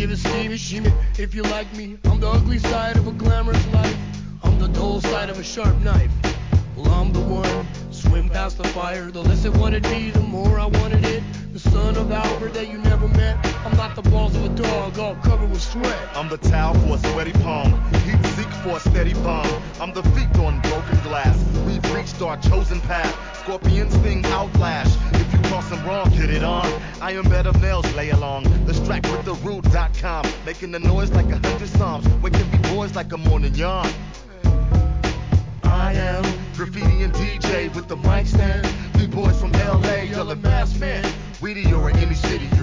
give it steamy, shimmy. If you like me, I'm the ugly side of a glamorous life. I'm the dull side of a sharp knife. Well, I'm the one, swim past the fire. The less it wanted me, the more I wanted it. The son of Albert that you never met. I'm not the balls of a dog, all covered with sweat. I'm the towel for a sweaty palm, heat seek for a steady bomb. I'm the feet on broken glass. We've reached our chosen path. Scorpions sting outlash. If you cross them wrong, get it on. Iron bed of nails, lay along. The strap with the root.com, making the noise like 100 psalms. Waking me boys like a morning yawn. I am graffiti and DJ with the mic stand. We boys from LA, yelling mass man. Weedy or in any city,